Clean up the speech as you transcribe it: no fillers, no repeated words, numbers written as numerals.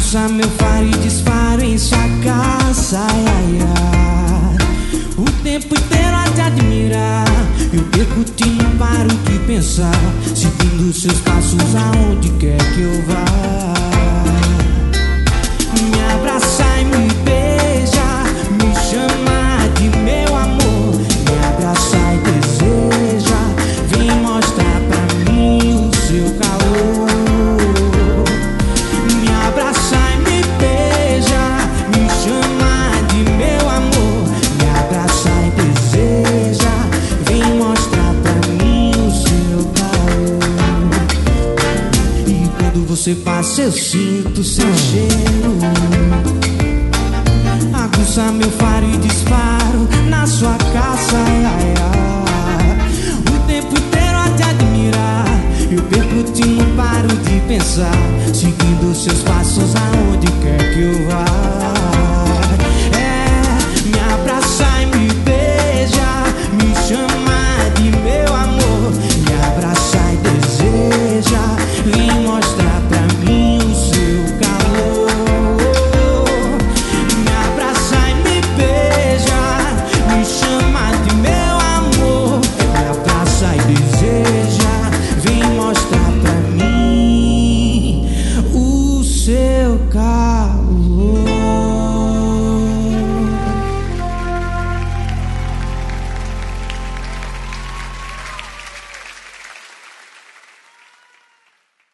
Aguça meu faro e disparo em sua casa, ai, ai, ai. O tempo inteiro a te admirar, eu perco o tempo, não paro de pensar, seguindo seus passos aonde quer que eu vá. Me abraça e me beija, me chama de meu amor. Me abraça e deseja, vem mostrar pra mim o seu calor. Me abraça e me beija, me chama de meu amor. Me abraça e deseja, vem mostrar pra mim o seu calor. E quando você passa eu sinto seu cheiro. Aguça meu faro e disparo na sua casa, ai, ai, ai. O tempo inteiro a te admirar, eu perco o tempo, não paro de pensar, seguindo seus passos.